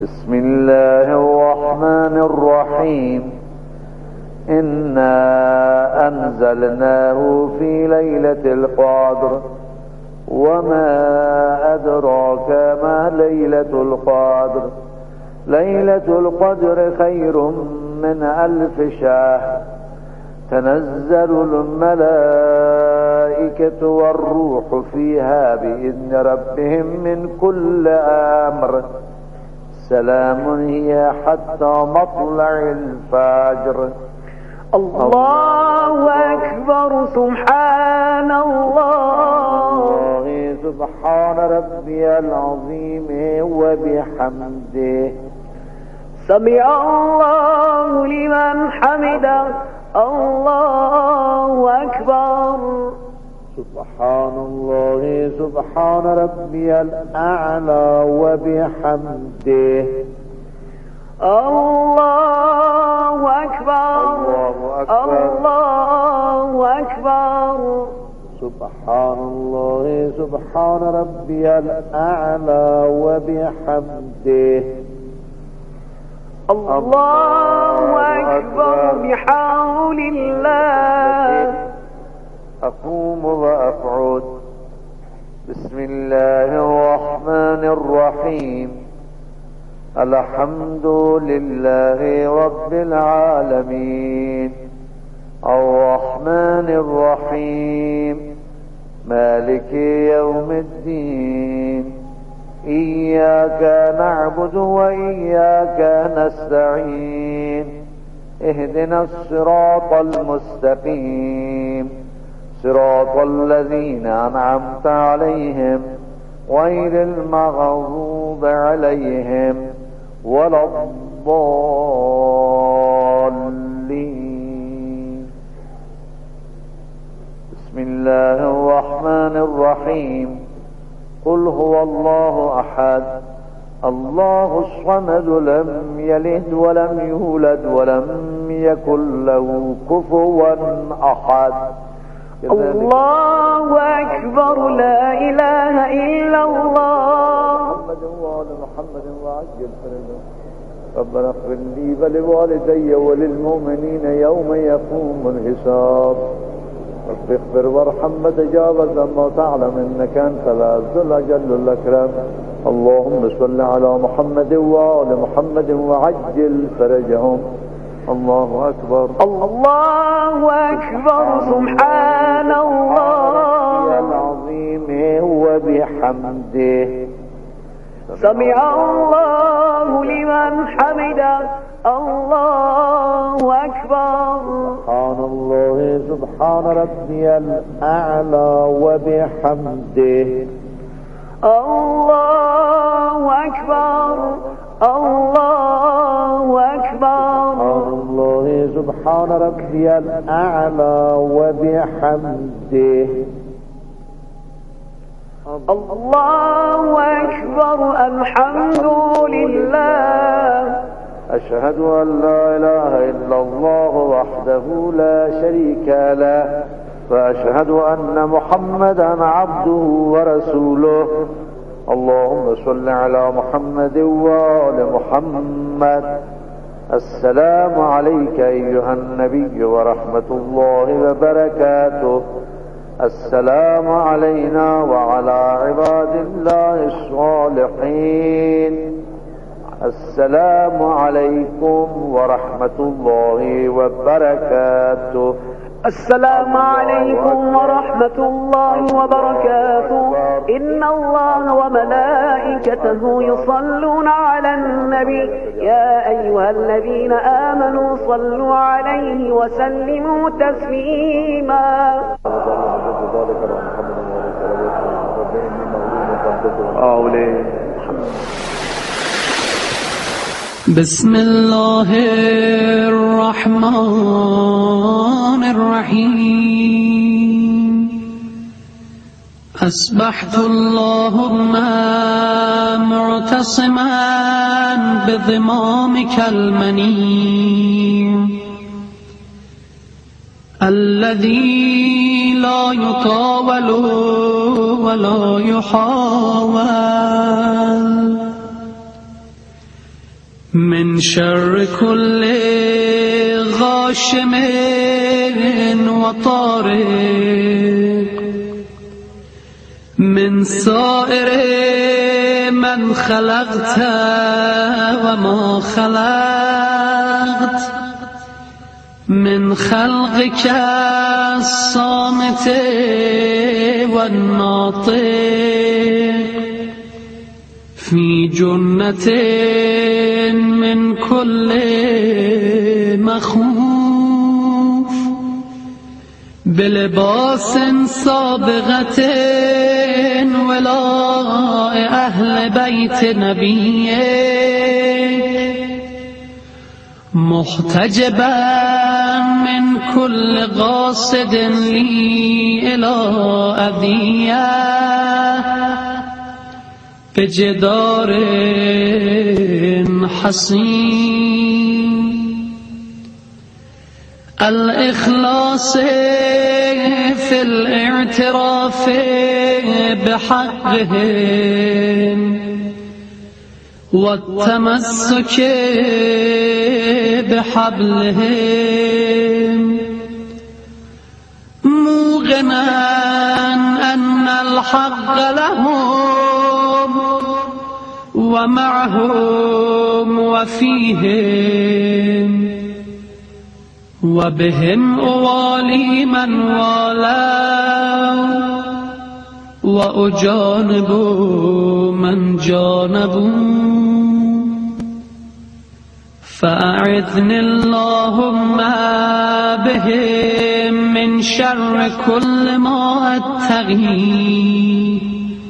بسم الله الرحمن الرحيم. إنا أنزلناه في ليلة القدر وما أدراك ما ليلة القدر. ليلة القدر خير من 1000 شهر. تنزل الملائكة والروح فيها بإذن ربهم من كل أمر. سلام هي حتى مطلع الفجر. الله أكبر. سبحان الله. سبحان ربي العظيم وبحمده. سمع الله لمن حمده. الله أكبر. سبحان الله. سبحان ربي الأعلى وبحمده. الله أكبر. الله أكبر. سبحان الله. سبحان ربي الأعلى وبحمده. الله أكبر. بحول الله. أقوم وأقعد. بسم الله الرحمن الرحيم. الحمد لله رب العالمين الرحمن الرحيم مالك يوم الدين. إياك نعبد وإياك نستعين. اهدنا الصراط المستقيم صراط الذين أنعمت عليهم غير المغضوب عليهم ولا الضالين. بسم الله الرحمن الرحيم. قل هو الله أحد الله الصمد لم يلد ولم يولد ولم يكن له كفوا أحد. الله أكبر. لا إله إلا الله. محمد وآل محمد وعجل فرجهم. ربنا اغفر لي ولوالدي وللمؤمنين يوم يقوم الحساب. رب اغفر وارحم وتجاوز ما تعلم إنك أنت العز الأجل الأكرم. اللهم صل على محمد وآل محمد وعجل فرجهم. الله أكبر. الله أكبر. سبحان الله العظيم وبحمده. سمع الله لمن حمده. الله أكبر. سبحان الله. سبحان ربي الأعلى وبحمده. الله أكبر. الله أكبر. سبحان ربي الأعلى وبحمده. الله أكبر. الحمد لله. أشهد أن لا إله إلا الله وحده لا شريك له وأشهد أن محمدا عبده ورسوله. اللهم صل على محمد وآل محمد. السلام عليك أيها النبي ورحمة الله وبركاته. السلام علينا وعلى عباد الله الصالحين. السلام عليكم ورحمة الله وبركاته. السلام عليكم ورحمة الله وبركاته. إن الله وملائكته يصلون على النبي يا أيها الذين آمنوا صلوا عليه وسلموا تسليما. بسم الله الرحمن الرحيم. أصبحت اللهم معتصما بضمامك المنيم الذي لا يطاول ولا يحاول من شر كل غاشم وطارق من سائر من خلقت وما خلقت من خلقك الصامت والناطق في جنة من كل مخوف بلباس سابغة ولاء أهل بيت نبيه محتجبا من كل قاصد لي إلى أذية بجدار حصين الإخلاص في الاعتراف بحقهم والتمسك بحبلهم موقنا أن الحق لهم ومعهم وفيهم وبهم أوالي من والوا وأجانب من جانبوا فأعذني اللهم بهم من شر كل ما أتقي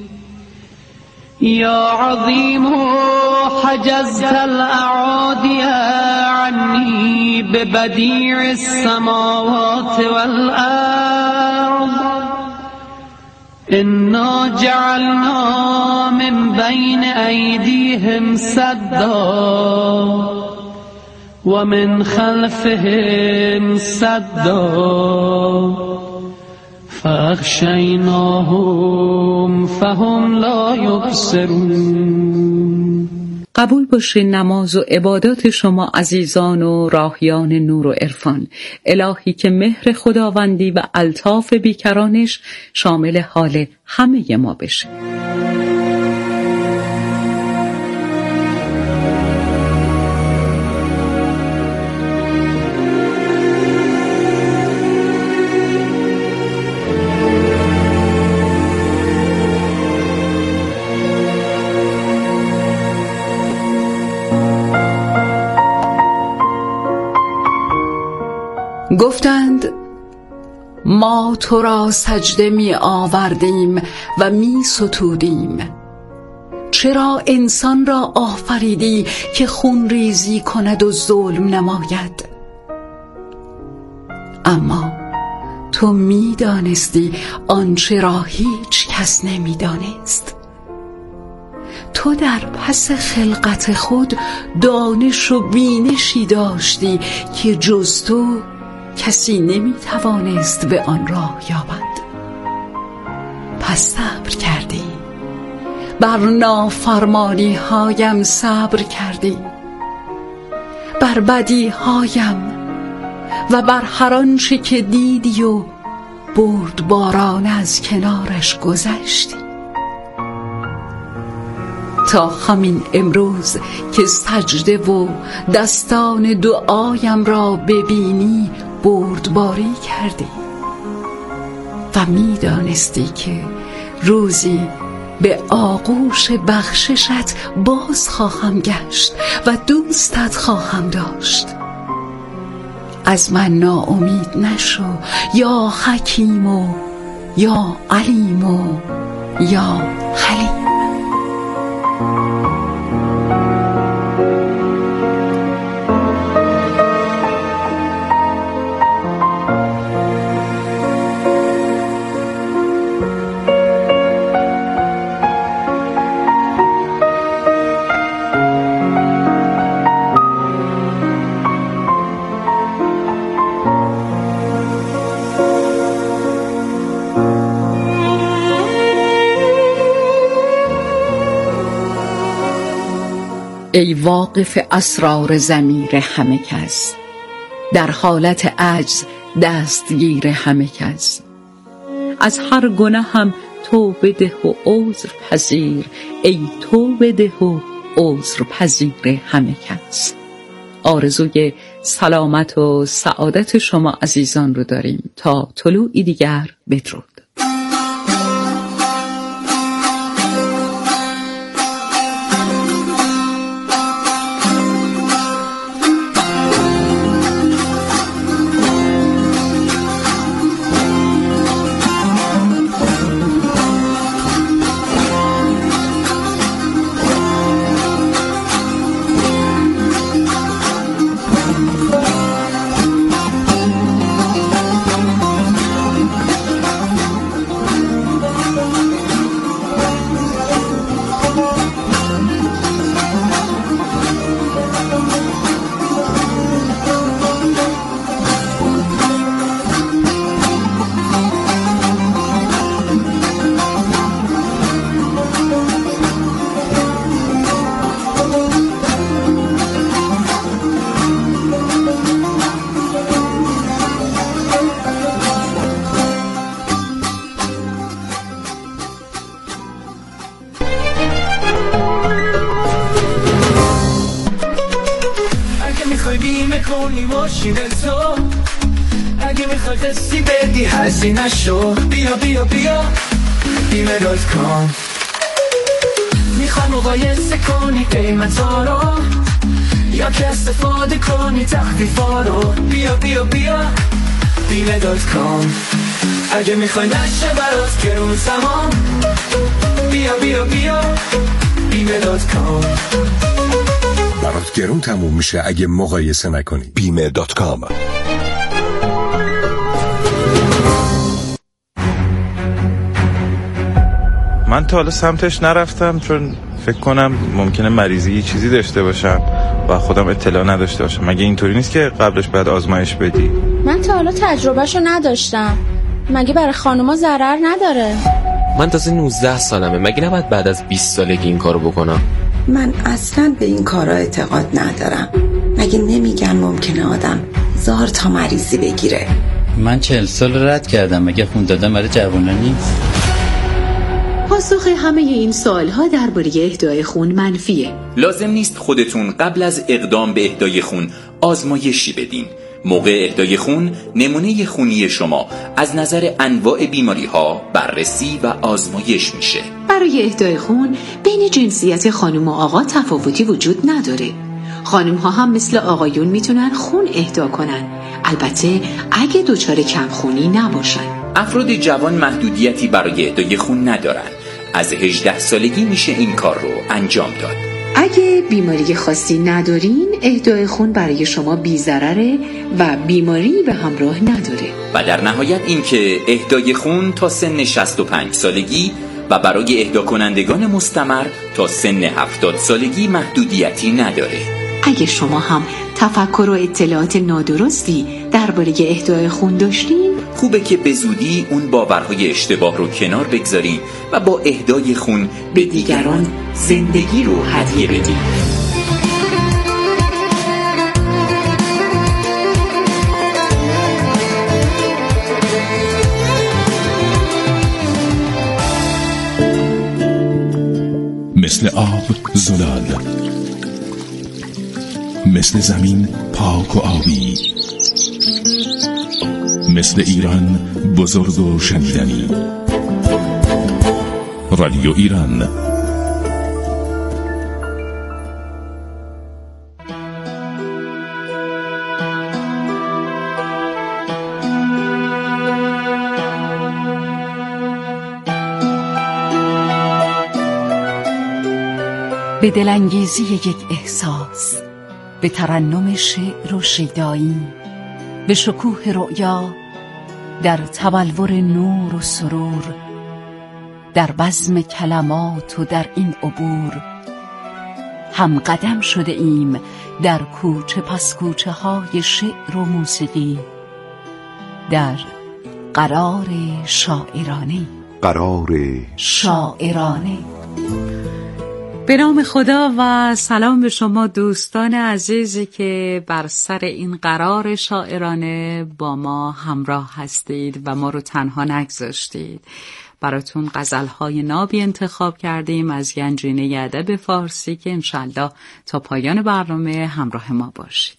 يا عظيم حجزت الأعادي عني ببديع السماوات والأرض إنا جعلنا من بين أيديهم سدا ومن خلفهم سدا فاغشیناهم فهم لا یبصرون. قبول باشه نماز و عبادات شما عزیزان و راهیان نور و عرفان. الهی که مهر خداوندی و الطاف بیکرانش شامل حال همه ما بشه. گفتند ما تو را سجده می آوردیم و می ستودیم. چرا انسان را آفریدی که خون ریزی کند و ظلم نماید؟ اما تو می دانستی آنچه را هیچ کس نمی دانست. تو در پس خلقت خود دانش و بینشی داشتی که جز تو کسی نمی توانست به آن راه یابد. پس صبر کردی، بر نافرمانی هایم صبر کردی، بر بدی هایم و بر هر آنچه که دیدی و بردباران از کنارش گذشتی تا همین امروز که سجده و دستان دعایم را ببینی بردباری کردی و می دانستی که روزی به آغوش بخششت باز خواهم گشت و دوستت خواهم داشت. از من ناامید نشو یا حکیم و یا علیم و یا حلیم. ای واقف اسرار ضمیر همه کس، در حالت عجز دستگیر همه کس. از هر گناه هم توبه ده و عذر پذیر، ای توبه ده و عذر پذیر همه کس. آرزوی سلامت و سعادت شما عزیزان رو داریم. تا طلوعی دیگر بدرود. کنی ماشین تو، اگه میخوای قصی بدی هزینه شو، بیا بیا بیا بیمه .com. میخوای مقایسه کنی قیمتا رو، یا که استفاده کنی تخفیفا رو، بیا بیا بیا بیمه .com. اگه میخوای نشه برات گرون زمان، بیا بیا بیا بیمه .com. برات گرون تموم میشه اگه مقایسه نکنی. بیمه .com. من تا حالا سمتش نرفتم چون فکر کنم ممکنه مریضی یه چیزی داشته باشم و خودم اطلاع نداشته باشم. مگه اینطوری نیست که قبلش باید آزمایش بدی؟ من تا حالا تجربهشو نداشتم. مگه برای خانوما ضرر نداره؟ من تازه 19 سالمه. مگه نباید بعد از 20 سالگی این کارو بکنم؟ من اصلا به این کارا اعتقاد ندارم. مگه نمیگن ممکنه آدم 1000 تا مریضی بگیره؟ من 40 سال رد کردم. مگه خون دادن برای جوونا نیست؟ پاسخ همه این سوالها درباره اهدای خون منفیه. لازم نیست خودتون قبل از اقدام به اهدای خون آزمایشی بدین. موقع اهدای خون نمونه خونی شما از نظر انواع بیماری‌ها بررسی و آزمایش میشه. برای اهدای خون بین جنسیت خانم و آقا تفاوتی وجود نداره. خانم ها هم مثل آقایون میتونن خون اهدا کنن، البته اگه دچار کمخونی نباشن. افراد جوان محدودیتی برای اهدای خون ندارن. از 18 سالگی میشه این کار رو انجام داد. اگه بیماری خاصی ندارین، اهدای خون برای شما بی‌ضرره و بیماری به همراه نداره. و در نهایت اینکه اهدای خون تا سن 65 سالگی و برای اهدا کنندگان مستمر تا سن 70 سالگی محدودیتی نداره. اگه شما هم تفکر و اطلاعات نادرستی درباره اهدای خون داشتین، خوبه که به زودی اون باورهای اشتباه رو کنار بگذارین و با اهدای خون به دیگران زندگی رو هدیه بدین. مثل آب زلال، مثل زمین پاک و آبی، مثل ایران بزرگ و شنیدنی. رادیو ایران. به دلانگیزی یک احساس، به ترنم شعر و شیدایی، به شکوه رؤیا، در تبلور نور و سرور، در بزم کلمات و در این عبور، هم قدم شده ایم در کوچه پس کوچه های شعر و موسیقی، در قرار شاعرانه. قرار شاعرانه. به نام خدا و سلام به شما دوستان عزیزی که بر سر این قرار شاعرانه با ما همراه هستید و ما رو تنها نگذاشتید. براتون غزل‌های نابی انتخاب کردیم از گنجینه ادب فارسی که انشالله تا پایان برنامه همراه ما باشید.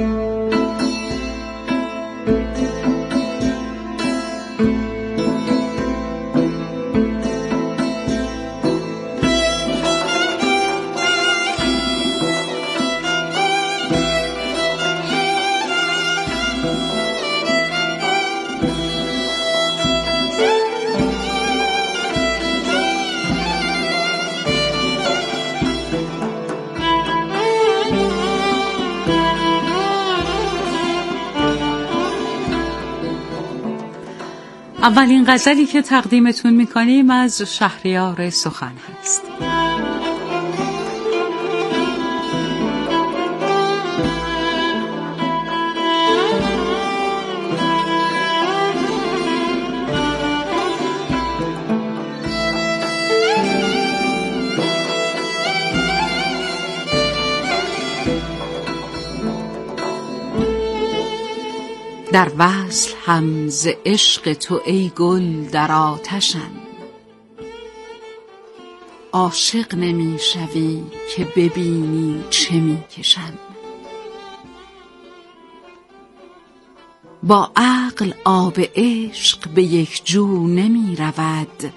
اولین غزلی که تقدیمتون میکنیم از شهریار سخن هست. در وصل هم ز عشق تو ای گل در آتشم، عاشق نمی شوی که ببینی چه می کشم. با عقل آب عشق به یک جو نمی رود،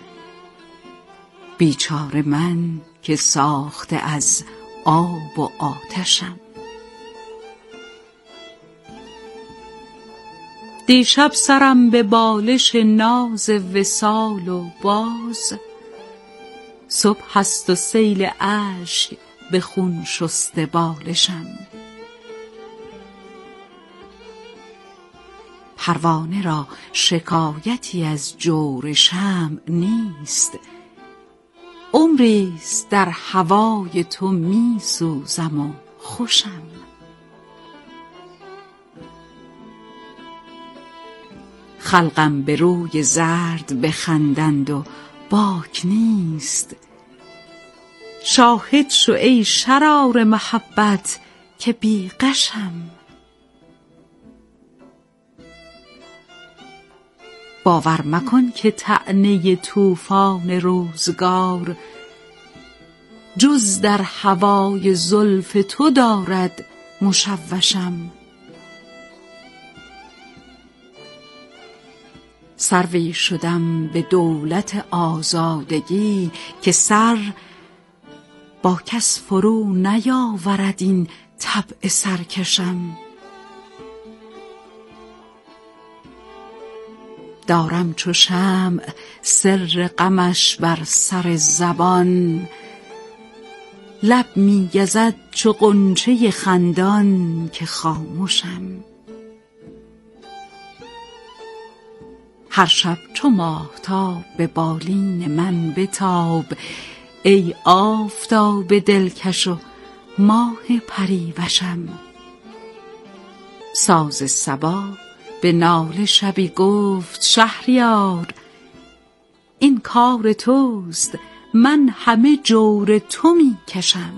بیچاره من که ساخته از آب و آتشم. دیشب سرم به بالش ناز وصال و باز، صبح هست و سیل اشک به خون شسته بالشم. پروانه را شکایتی از جور شمع نیست، عمریست در هوای تو می سوزم و خوشم. خلقم به روی زرد بخندند و باک نیست، شاهد شو ای شرار محبت که بی غشم. باور مکن که طعنه طوفان روزگار، جز در هوای زلف تو دارد مشوشم. سروی شدم به دولت آزادگی که سر با کس فرو نیاورد این طبع سرکشم. دارم چو شمع سر غمش بر سر زبان، لب می گزد چو غنچه خندان که خاموشم. هر شب چو ماهتاب به بالین من بتاب، ای آفتاب دلکش و ماه پریوشم. ساز صبا به ناله شبی گفت شهریار، این کار توست من همه جور تو می کشم.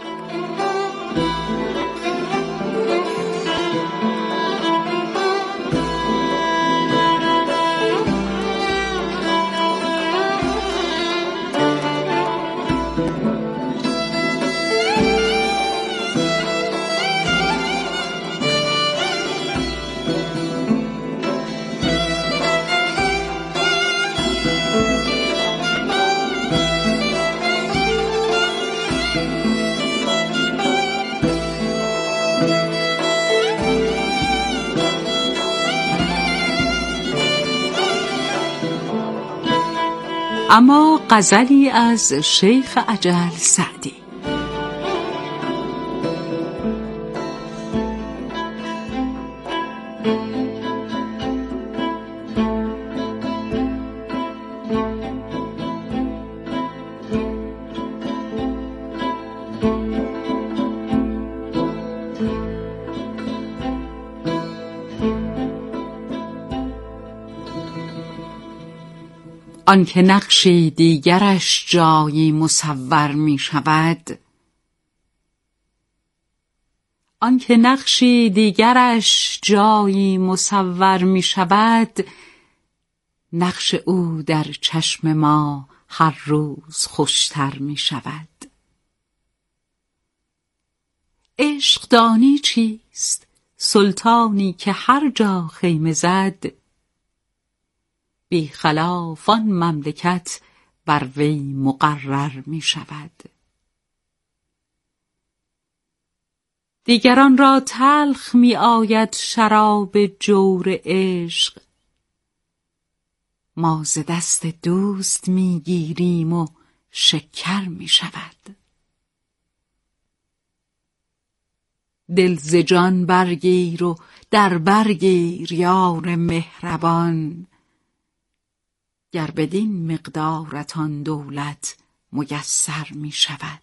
اما غزلی از شیخ اجل سعدی. آنکه نقشی دیگرش جایی مصور می شود، آنکه نقشی دیگرش جایی مصور می شود، نقش او در چشم ما هر روز خوشتر می شود. عشق دانی چیست؟ سلطانی که هر جا خیمه زد، بی خلاف آن مملکت بر وی مقرر می شود. دیگران را تلخ می آید شراب جور عشق، ما ز دست دوست می گیریم و شکر می شود. دل ز جان برگیر و در برگیر یار مهربان، گر بدین مقدارت آن دولت میسر می شود.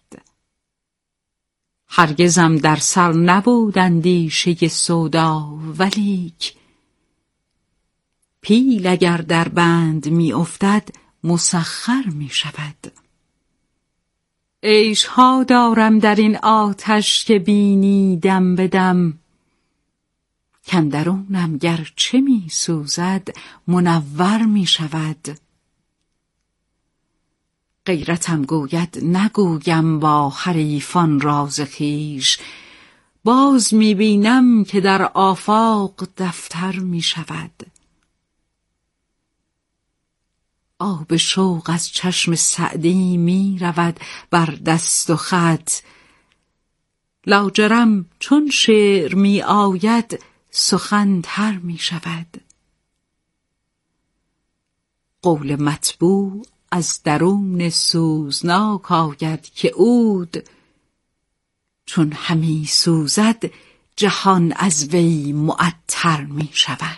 هرگزم در سر نبود اندیشه سودا، ولیک پیل اگر در بند می افتد مسخر می شود. عیشها دارم در این آتش که بینی دم به دم، کاندرونم گرچه می سوزد منور می شود. غیرتم گوید نگویم با حریفان راز خویش، باز می بینم که در آفاق دفتر می شود. آب شوق از چشم سعدی می رود بر دست و خط، لاجرم چون شعر می آید سخن تر می شود. قول مطبوع از درون سوزناک آید که عود، چون همی سوزد جهان از وی معطر می شود.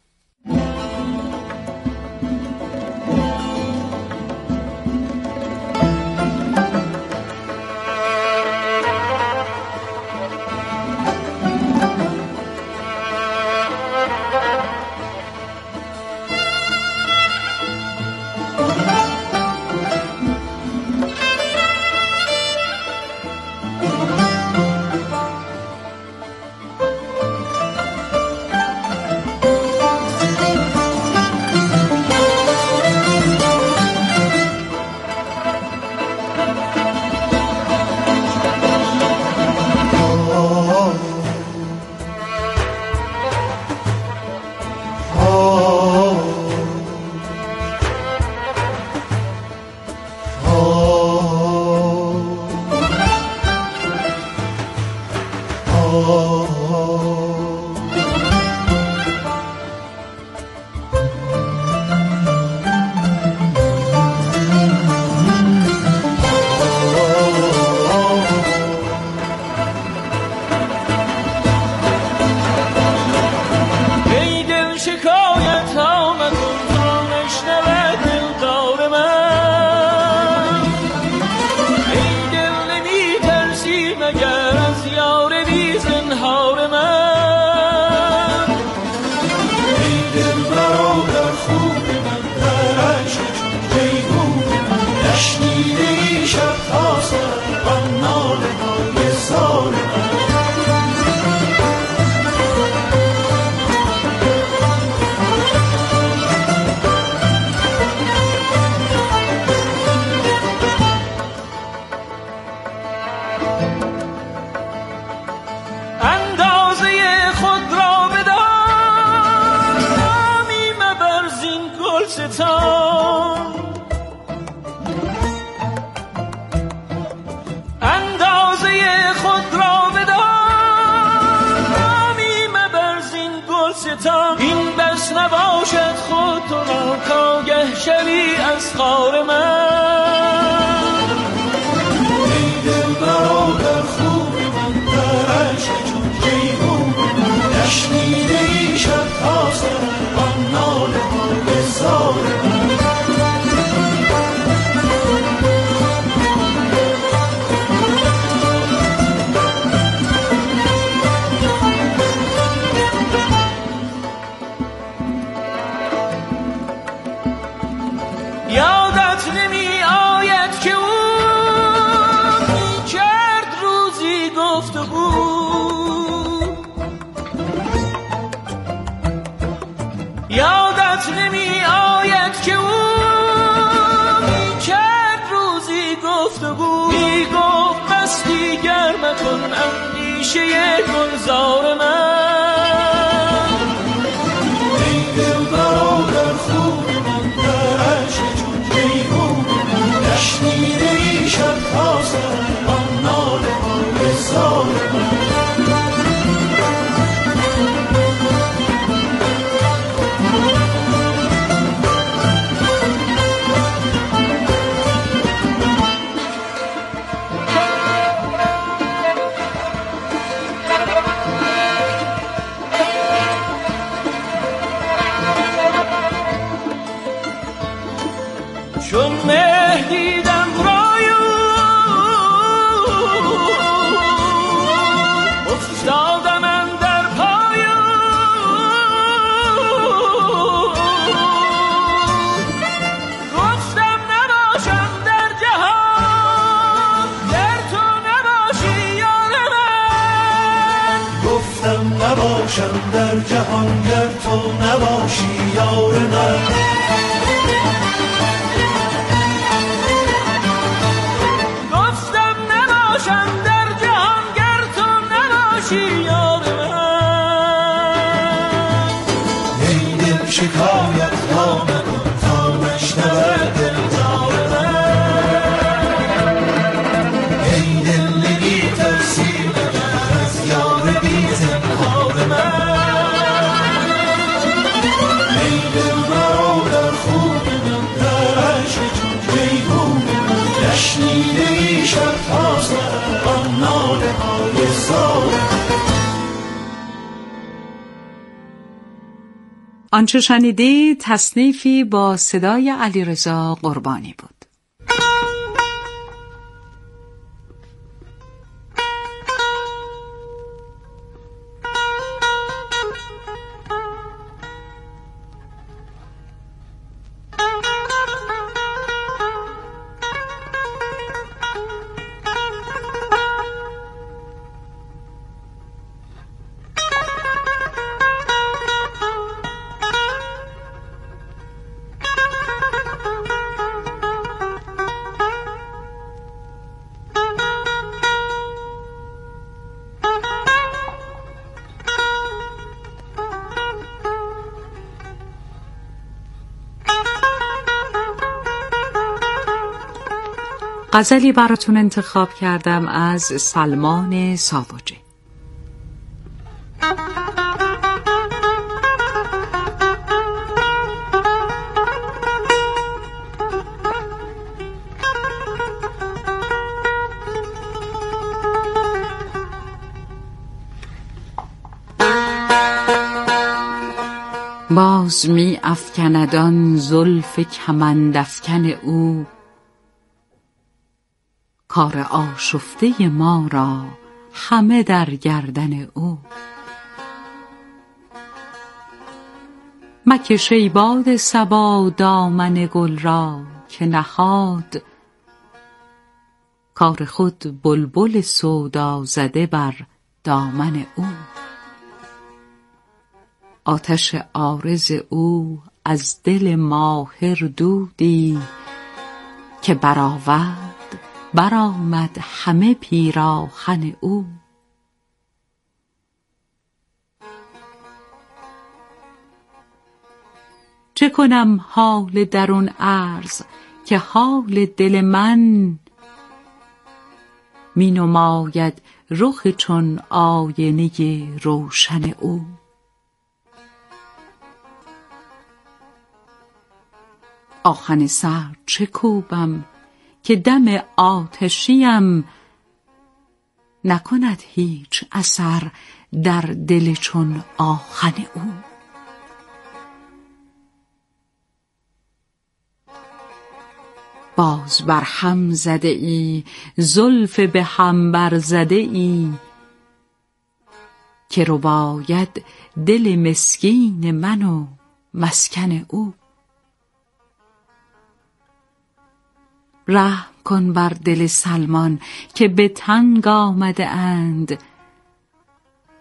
این بس نباشد خود تو را کاگه شوی از خار من. ای دل برادر خوب من در عشق چون جیبون نشنیده ای شب تا سر آن ناله های زار من. یادت نمی آید که او کرد روزی گفتگو، می گفت بس دیگر مکن اندیشه گلزار من. ای دل برادر خوب من در عشق چون جیهون، نشنیده ای شب تا سحر آن ناله های زار من. چون مهدیدم رایو افتادم اندر پایو، گفتم نباشم در جهان گر تو نباشی یار من. گفتم نباشم در جهان گر تو نباشی یار من. شکایت ها نکن تا نشنود دلدار من. ای دل نمی ترسی مگر از یار بی زنهار من. ای دل برادر خوب من در عشق چون جیهون، نشنیده ای شب تا سحر آن ناله های زار من. آنچه شنیدید تصنیفی با صدای علیرضا قربانی بود. غزلی براتون انتخاب کردم از سلمان ساوجی. باز می افکندان زلف کمند افکن او، کار آشفته ما را همه در گردن او. مکش ای باد صبا دامن گل را که نهاد، کار خود بلبل سودا زده بر دامن او. آتش عارض او از دل ماهر دودی، که برآمد همه پیراهن او. چه کنم حال درون عرض که حال دل من، می نماید رخ چون آینه روشن او. آهن سرد چه کوبم که دم آتشیم، نکند هیچ اثر در دل چون آهن او. باز بر هم زده ای زلف به هم بر زده ای، که رباید دل مسکین من و مسکن او. رحم کن بر دل سلمان که به تنگ آمده اند،